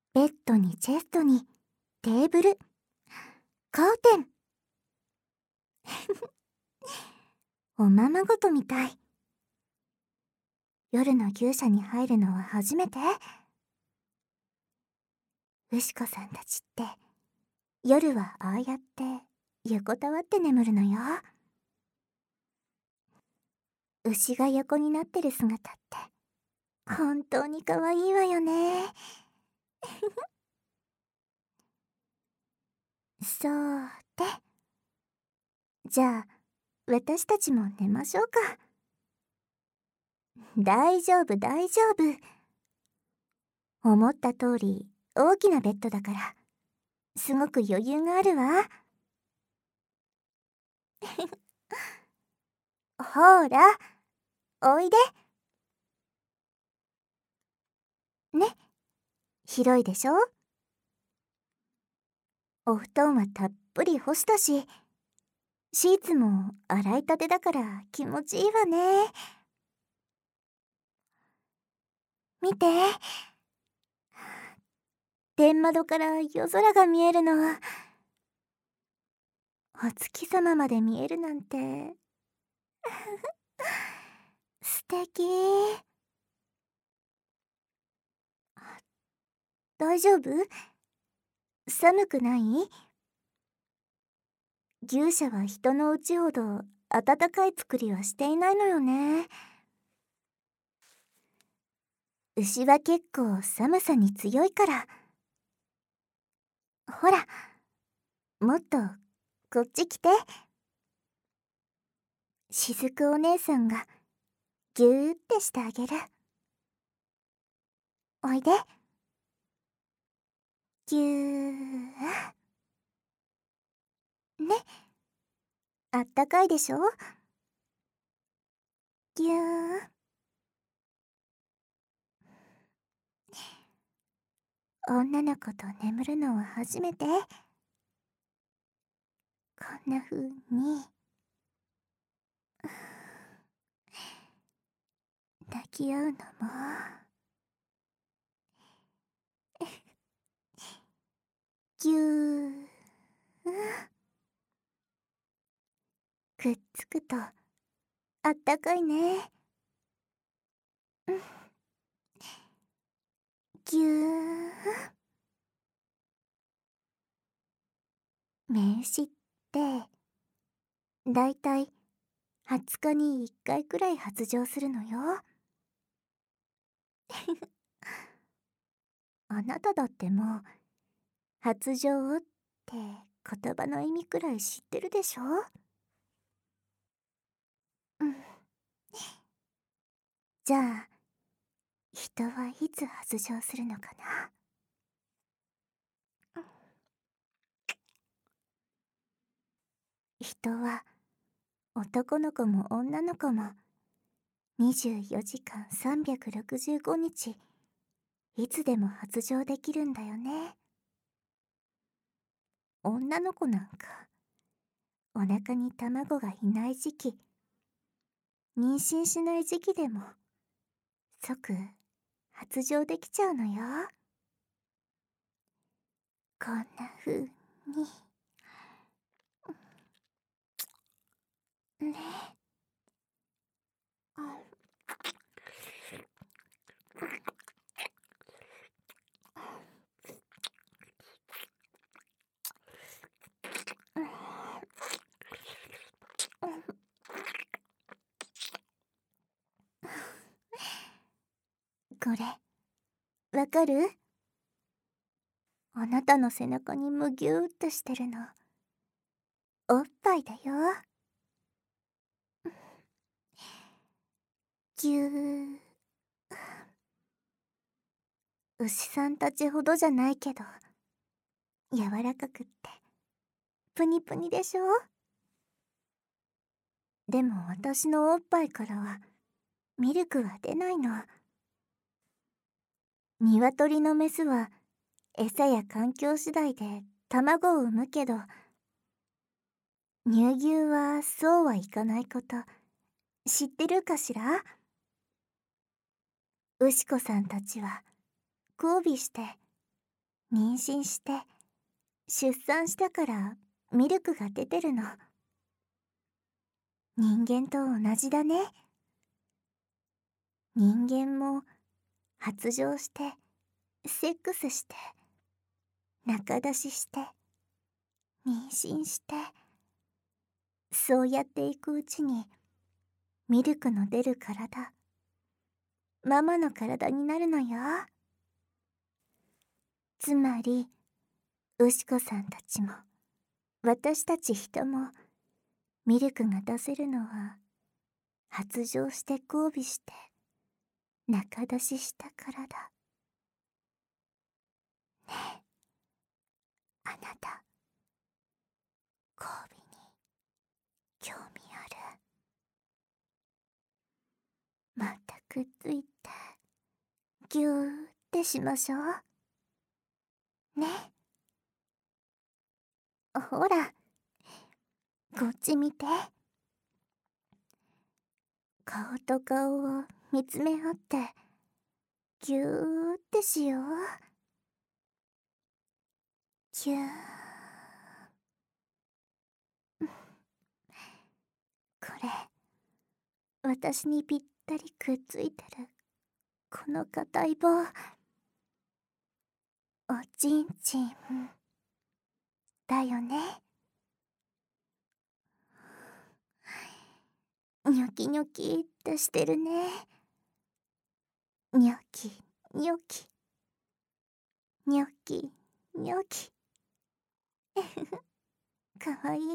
ベッドにチェストにテーブル、カーテン。おままごとみたい。夜の牛舎に入るのは初めて。ウシコさんたちって夜はああやって横たわって眠るのよ。牛が横になってる姿って本当に可愛いわよね。そうで、じゃあ私たちも寝ましょうか。大丈夫大丈夫。思った通り大きなベッドだからすごく余裕があるわ。ほら、おいで。ね、広いでしょ。お布団はたっぷり干したし、シーツも洗いたてだから気持ちいいわね。見て、天窓から夜空が見えるの。お月様まで見えるなんて素敵。大丈夫？寒くない？牛舎は人の家ほど暖かい作りはしていないのよね。牛は結構寒さに強いから。ほら、もっとこっち来て。しずくお姉さんがぎゅーってしてあげる。おいで。ぎゅー。ね、あったかいでしょ。ぎゅー。女の子と眠るのは初めて。こんな風に抱き合うのもぎゅー。くっつくとあったかいね。ぎゅー。目牛ってだいたい20日に1回くらい発情するのよ。あなただってもう発情って言葉の意味くらい知ってるでしょ。うん。じゃあ人はいつ発情するのかな。人は男の子も女の子も24時間365日いつでも発情できるんだよね。女の子なんかお腹に卵がいない時期、妊娠しない時期でも即発情できちゃうのよ。こんな風にね。これわかる？あなたの背中にむぎゅーっとしてるのおっぱいだよ。ぎゅー。牛さんたちほどじゃないけど柔らかくってプニプニでしょ。でも私のおっぱいからはミルクは出ないの。鶏のメスは餌や環境次第で卵を産むけど、乳牛はそうはいかないこと知ってるかしら？ウシコさんたちは交尾して妊娠して出産したからミルクが出てるの。人間と同じだね。人間も発情してセックスして仲出しして妊娠して、そうやっていくうちにミルクの出る体、ママの体になるのよ。つまり牛子さんたちも私たち人もミルクが出せるのは発情して交尾して仲出ししたからだ。ねえ、あなた交尾に興味ある？またくっついてぎゅーってしましょうね。ほら、こっち見て。顔と顔を見つめ合ってぎゅーってしよう。ぎゅー。これ私にぴったりくっついてるこの硬い棒、おちんちんだよね。ニョキニョキってしてるね。ニョキニョキニョキニョキかわいい。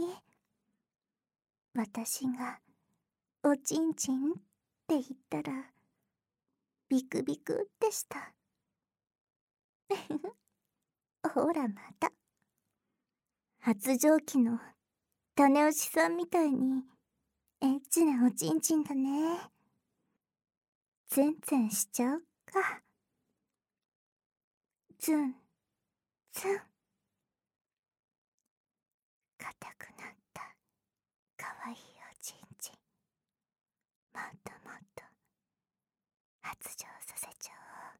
私がおちんちんって言ったらビクビクってしたほらまた発情期の種牛さんみたいにエッチなおちんちんだね。ツンツンしちゃうか。ツンツン。硬くなったかわいいおちんちん、もっともっと発情させちゃ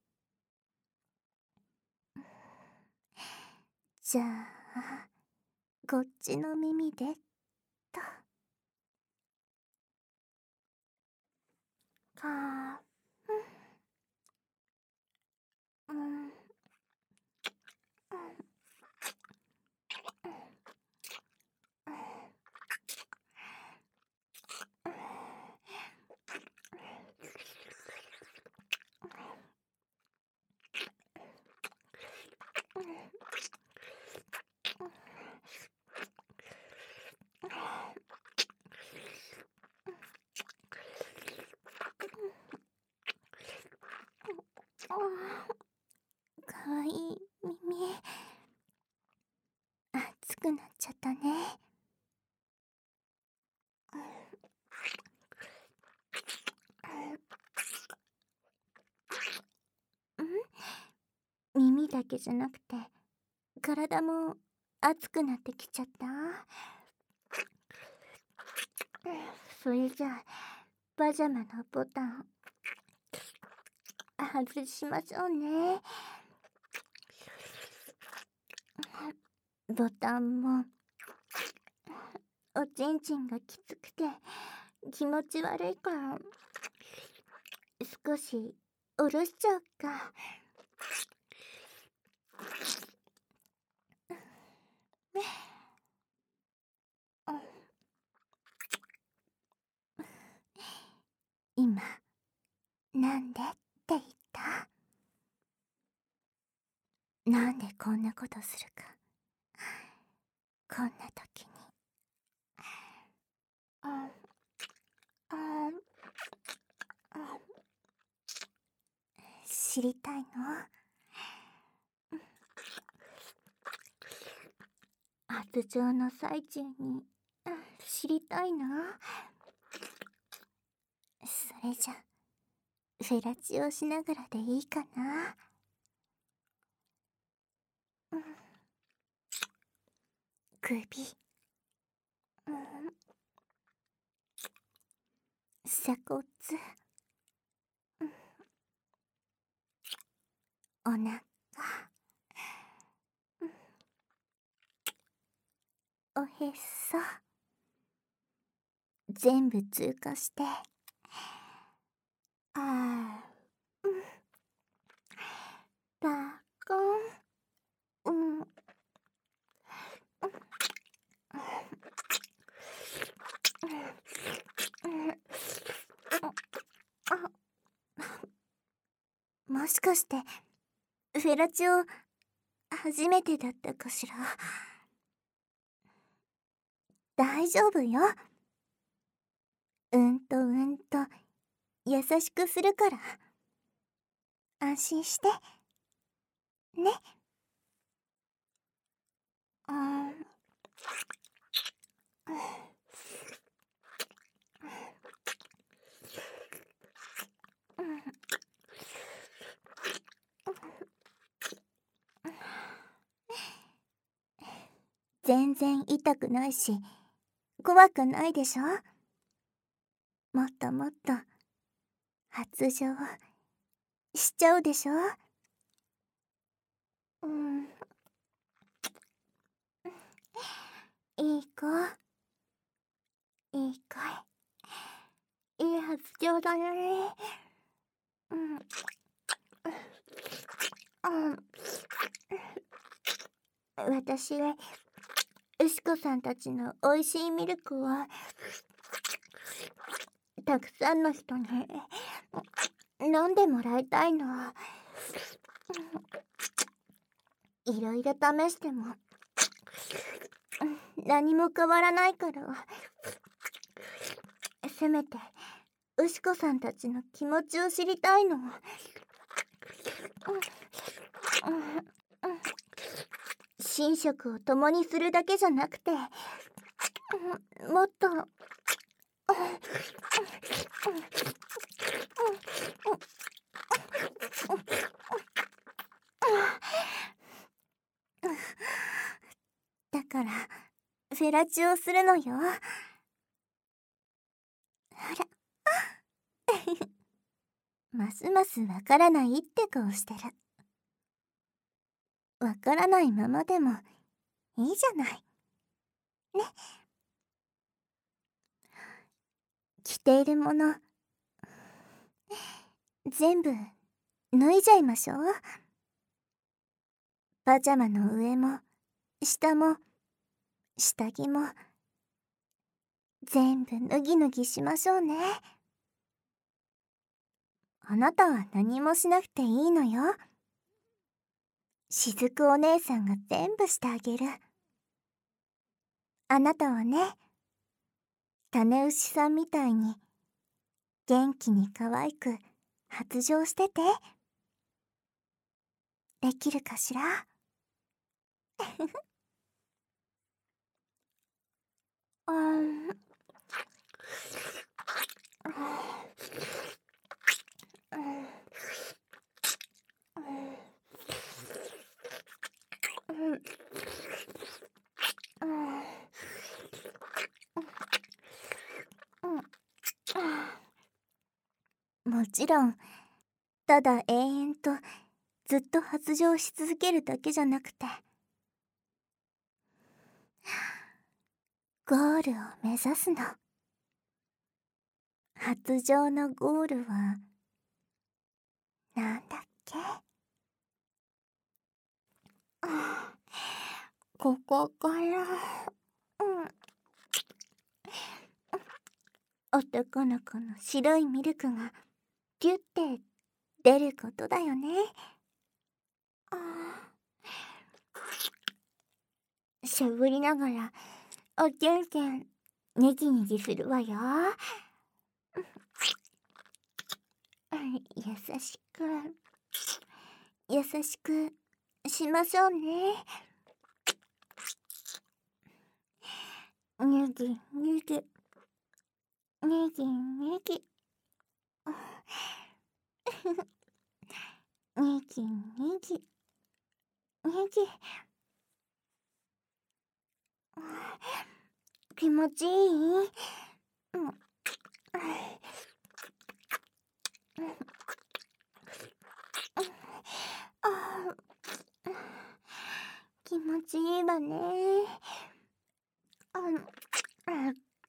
おう。じゃあこっちの耳でと。かうん、かわいい耳、熱くなっちゃったね。耳だけじゃなくて体も熱くなってきちゃった。それじゃあパジャマのボタン外しましょうね。ボタンもおちんちんがきつくて気持ち悪いから少し下ろしちゃうか。今なんでって言った？なんでこんなことするか。こんな時に知りたいの？発情の最中に知りたいの？それじゃフェラチオしながらでいいかな。首、鎖骨、お腹、 おへそ全部通過して、あー、うん、だかん、うん、うん、あ、もしかしてフェラチオ初めてだったかしら。大丈夫よ。うんと優しくするから安心してね。うん、全然痛くないし怖くないでしょ。もっともっと発情しちゃうでしょ。うん、いい子、いい子、いい発情だね。うん、うん、私がウシコさんたちのおいしいミルクをたくさんの人に飲んでもらいたいの。いろいろ試しても何も変わらないから、せめてウシコさんたちの気持ちを知りたいの。寝食を共にするだけじゃなくて、もっとだからフェラチオするのよ。ほらますますわからないって顔してる。わからないままでもいいじゃないね。着ているもの全部脱いじゃいましょう。パジャマの上も下も下着も全部脱ぎ脱ぎしましょうね。あなたは何もしなくていいのよ。しずくお姉さんが全部してあげる。あなたはね、種牛さんみたいに元気に可愛く発情してて。できるかしら。うん、もちろんただ永遠とずっと発情し続けるだけじゃなくて、ゴールを目指すの。発情のゴールはなんだっけ。ここから、男の子の白いミルクがギュッて出ることだよね。しゃぶりながらおけんけんネギネギするわよ。優しく優しくしましょうね。ネギネギネギネギネギネギネギ。気持ちいい？気持ちいいわね。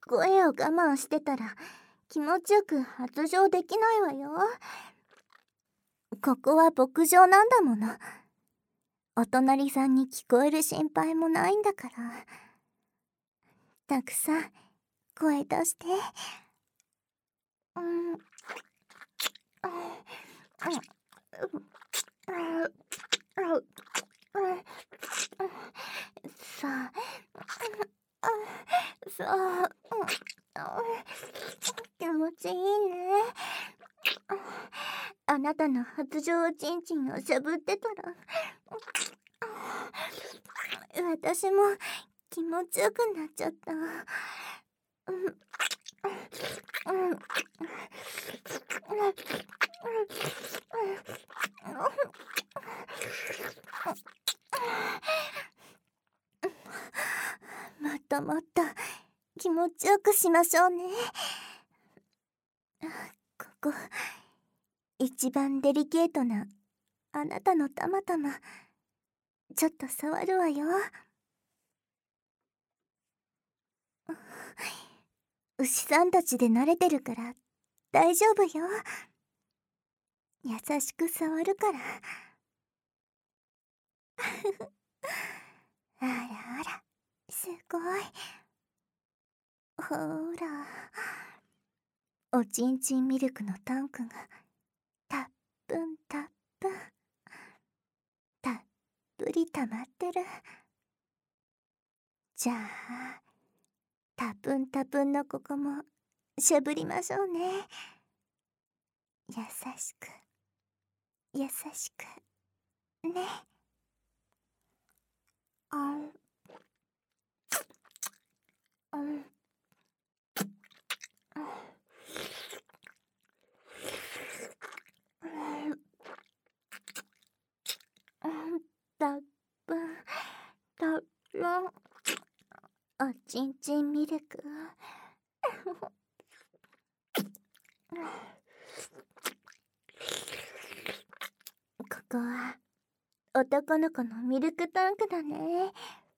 声を我慢してたら気持ちよく発情できないわよ。ここは牧場なんだもの。お隣さんに聞こえる心配もないんだから。たくさん声出して。うん。さあ、さあ、気持ちいいね。あなたの発情おちんちんをしゃぶってたら、私も気持ちよくなっちゃった。もっともっと気持ちよくしましょうね。ここ一番デリケートなあなたのたまたまちょっと触るわよ。牛さんたちで慣れてるから大丈夫よ。優しく触るから。あらあら、すごい。ほら、おちんちんミルクのタンクがたっぷんたっぷん、たっぷり溜まってる。じゃあたぷんたぷんのここもしゃぶりましょうね。優しく優しくね。あうん。たっぷんたっぷん、おちんちんミルク。ここは男の子のミルクタンクだね。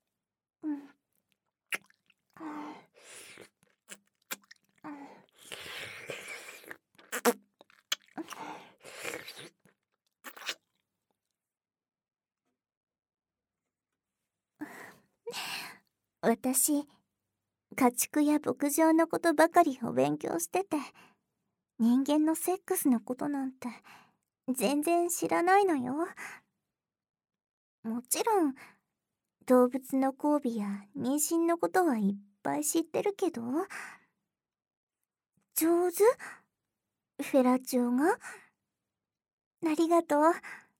私、家畜や牧場のことばかりお勉強してて、人間のセックスのことなんて全然知らないのよ。もちろん動物の交尾や妊娠のことはいっぱい知ってるけど、上手？フェラチオが？ありがとう。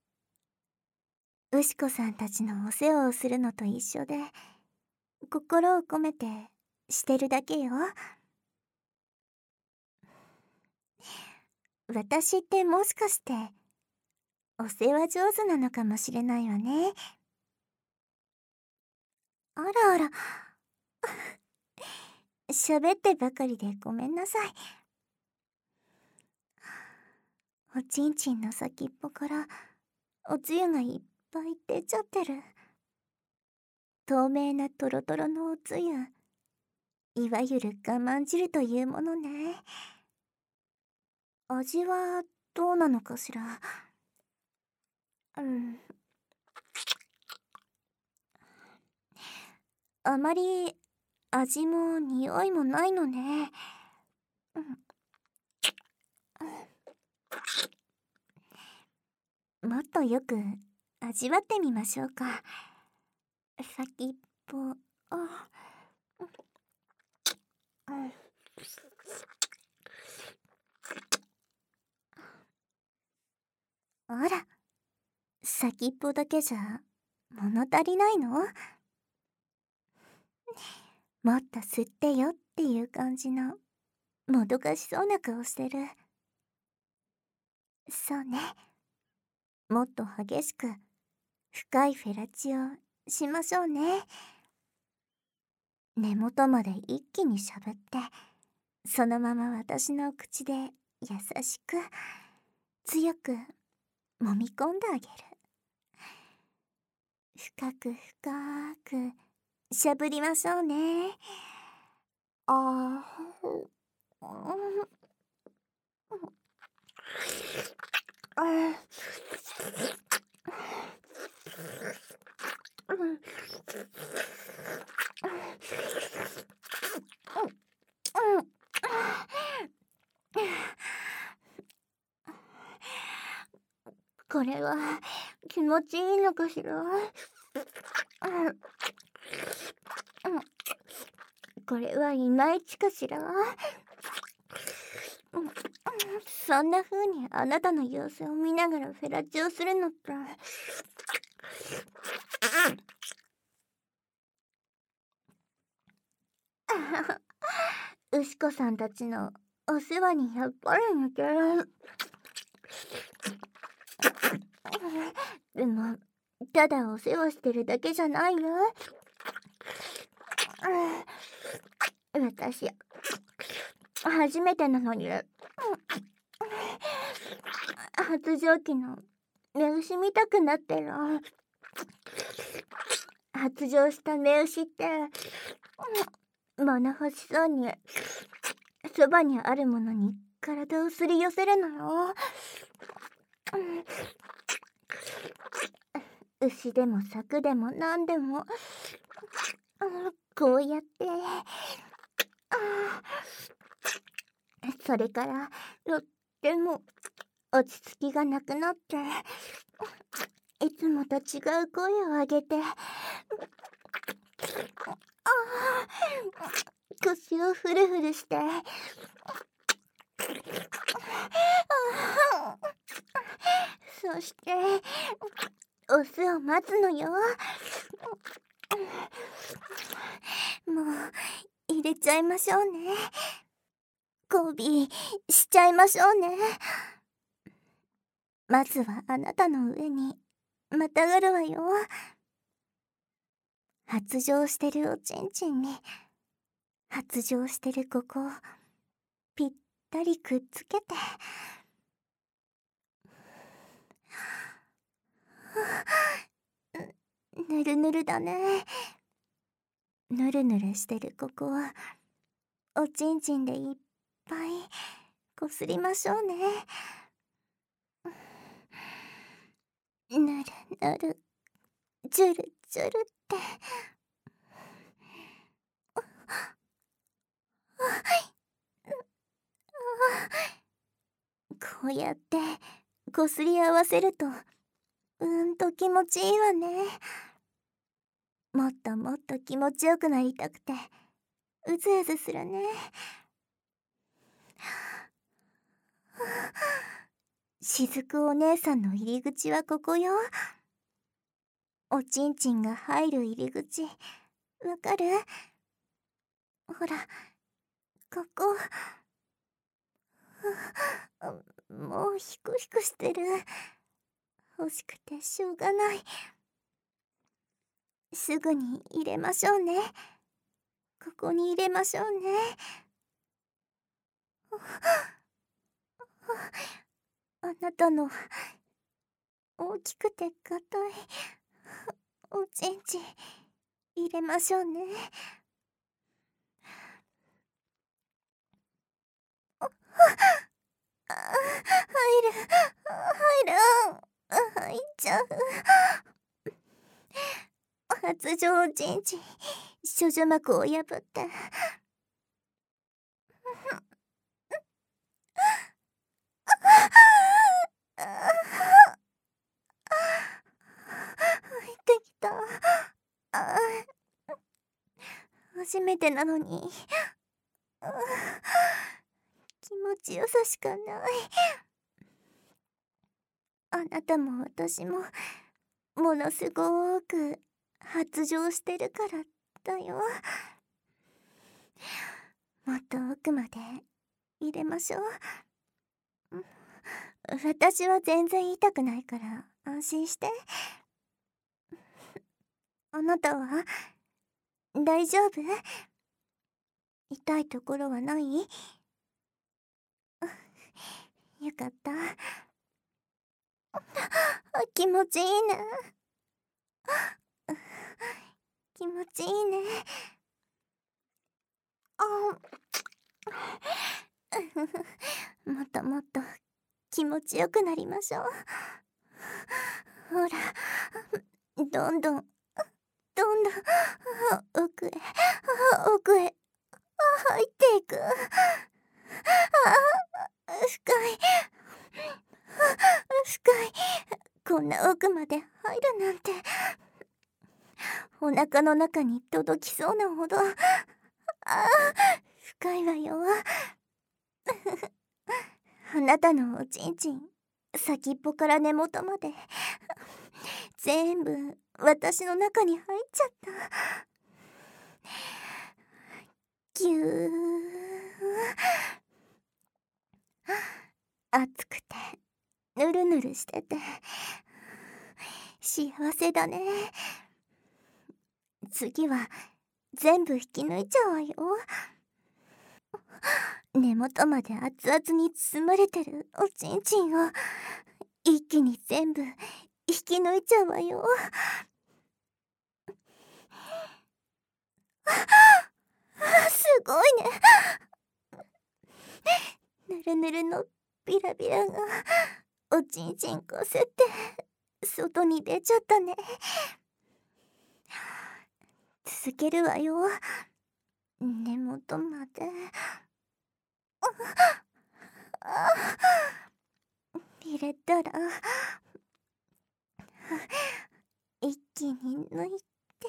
ウシコさんたちのお世話をするのと一緒で、心を込めてしてるだけよ。私ってもしかしてお世話上手なのかもしれないわね。あらあら、喋ってばかりでごめんなさい。おちんちんの先っぽからおつゆがいっぱい出ちゃってる。透明なトロトロのおつゆ、いわゆる我慢汁というものね。味はどうなのかしら。あまり味も匂いもないのね。もっとよく味わってみましょうか。先っぽ、あら、先っぽだけじゃ物足りないの？もっと吸ってよっていう感じのもどかしそうな顔してる。そうね、もっと激しく深いフェラチオしましょうね。根元まで一気にしゃぶって、そのまま私の口で優しく強く揉み込んであげる。深く深くしゃぶりましょうね。 あー、これは気持ちいいのかしら。これはいまいちかしら。そんな風にあなたの様子を見ながらフェラチオするのって。ウシコさんたちのお世話にやっぱり似てる。でもただお世話してるだけじゃないよ。私初めてなのに発情期の目牛見たくなってる。発情した目牛って物欲しそうにそばにあるものに体をすり寄せるのよ。牛でも柵でも何でもこうやってそれからとっても落ち着きがなくなっていつもと違う声を上げて腰をフルフルしてそしてオスを待つのよ。もう入れちゃいましょうね。交尾しちゃいましょうね。まずはあなたの上にまたがるわよ。発情してるおちんちんに発情してるここをぴったりくっつけてぬるぬるだね。ぬるぬるしてるここはおちんちんでいっぱいこすりましょうね。ぬるぬるジュルジュルってこうやってこすり合わせると気持ちいいわね。もっともっと気持ちよくなりたくてうずうずするね。しずくお姉さんの入り口はここよ。おちんちんが入る入り口わかる？ほらここ。もうヒクヒクしてる。欲しくてしょうがない。すぐに入れましょうね。ここに入れましょうね。あなたの大きくて硬いおちんちん入れましょうね。入っちゃう。発情おちんちん処女膜を破って入ってきた。初めてなのに気持ちよさしかない。あなたも私もものすごーく発情してるからだよ。もっと奥まで入れましょう。私は全然痛くないから安心して。あなたは大丈夫？痛いところはない？よかった。気持ちいいね。気持ちいいね。 もっともっと気持ちよくなりましょう。ほら、どんどん、どんどん奥へ、奥へ入っていく。深い、深い。こんな奥まで入るなんて。お腹の中に届きそうなほど、深いわよ。あなたのおちんちん、先っぽから根元まで全部私の中に入っちゃった。ぎゅー、熱くてぬるぬるしてて幸せだね。次は全部引き抜いちゃうわよ。根元まで熱々に包まれてるおちんちんを一気に全部引き抜いちゃうわよ。すごいね。ぬるぬるのビラビラがおちんちんこすって外に出ちゃったね。続けるわよ。根元まで。入れたら一気に抜いて。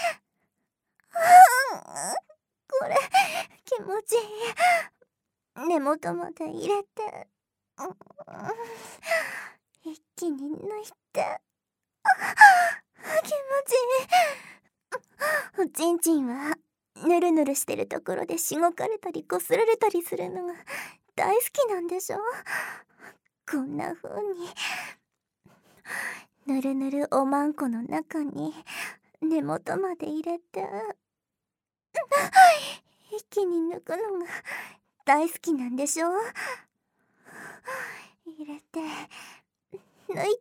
これ気持ちいい。根元まで入れて、一気に抜いて。気持ちいい。おちんちんはぬるぬるしてるところでしごかれたりこすられたりするのが大好きなんでしょ。こんな風にぬるぬるおまんこの中に根元まで入れて一気に抜くのが大好きなんでしょ。入れて抜いて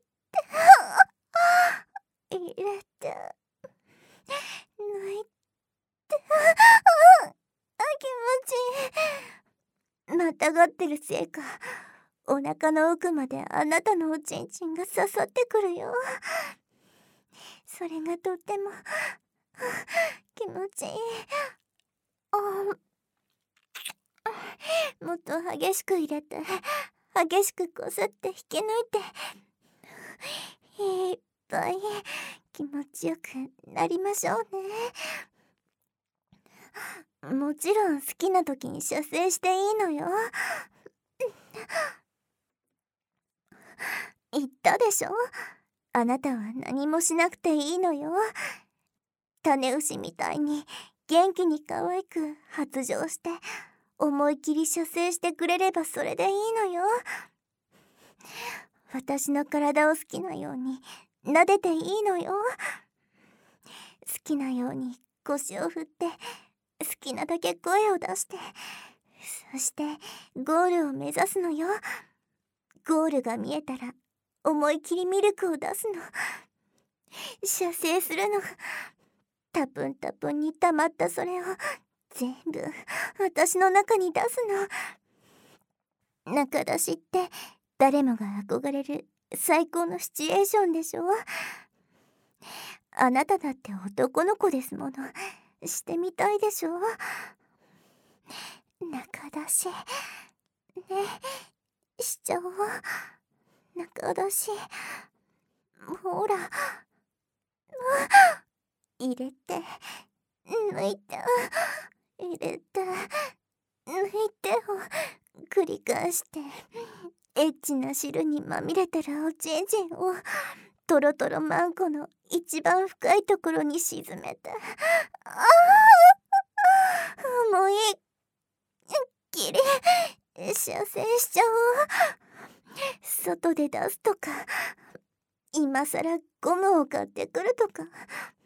入れて抜いて。気持ちいい。またがってるせいかお腹の奥まであなたのおちんちんが刺さってくるよ。それがとっても気持ちいい。もっと激しく入れて激しくこすって引き抜いていっぱい気持ちよくなりましょうね。もちろん好きな時に射精していいのよ。言ったでしょ。あなたは何もしなくていいのよ。種牛みたいに元気に可愛く発情して思い切り射精してくれればそれでいいのよ。私の体を好きなように撫でていいのよ。好きなように腰を振って好きなだけ声を出して、そしてゴールを目指すのよ。ゴールが見えたら思い切りミルクを出すの。射精するの。タプンタプンに溜まったそれを全部私の中に出すの。中出しって誰もが憧れる最高のシチュエーションでしょ。あなただって男の子ですもの。してみたいでしょ。中出しね、しちゃおう。中出しほら入れて抜いて入れて抜いてを繰り返してエッチな汁にまみれてるおちんちんをトロトロマンコの一番深いところに沈めて、もういっきり射精しちゃおう。外で出すとか今さらゴムを買ってくるとか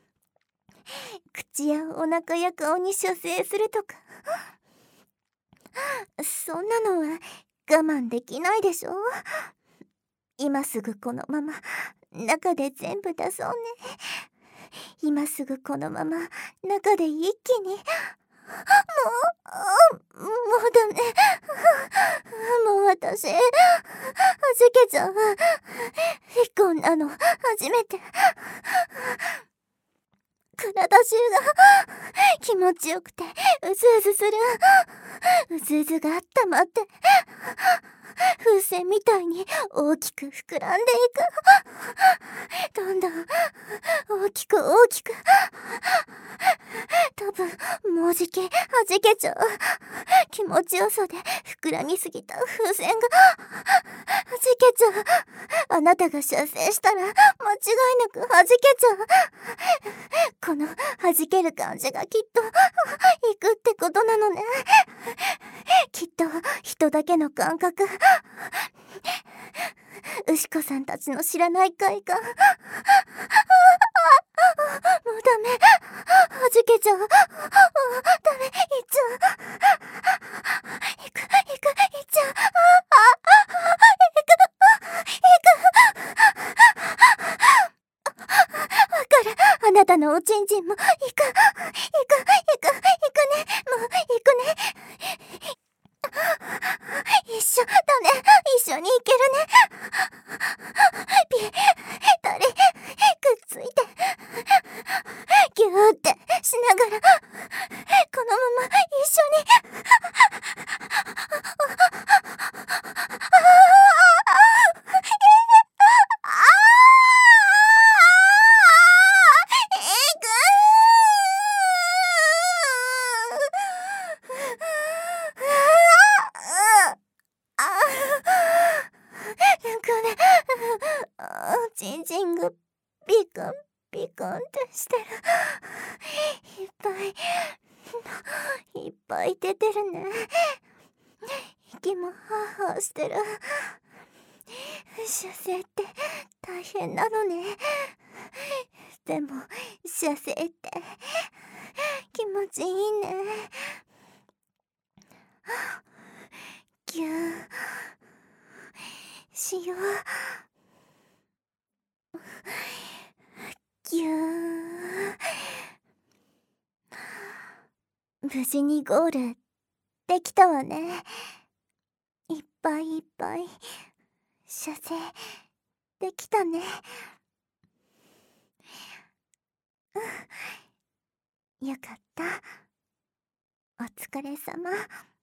口やお腹や顔に射精するとか、そんなのは我慢できないでしょ。今すぐこのまま中で全部出そうね。今すぐこのまま中で一気にもうダメ。もう私、はじけちゃう。こんなの初めて。体中が気持ちよくてうずうずする。うずうずがあったまって風船みたいに大きく膨らんでいく。どんどん大きく大きく。多分もうじきはじけちゃう。気持ちよさで膨らみすぎた風船がはじけちゃう。あなたが射精したら間違いなくはじけちゃう。このはじける感じがきっといくってことなのね。きっと人だけの感覚。牛子さんたちの知らない快感。もうダメ。はじけちゃう。もうダメ。いっちゃう。いく、いっちゃう。わかる。あなたのおちんちんもいくね。もういくね。一緒だね。一緒に行けるね。ぴったりくっついてギューってしながらこのまま一緒に。チンチンがピクンピクンってしてる。いっぱい出てるね。息もハーハーしてる。射精って大変なのね。でも射精って気持ちいいね。ぎゅーしよう。ぎゅー。無事にゴールできたわね。いっぱいいっぱい射精できたね。よかった。お疲れ様。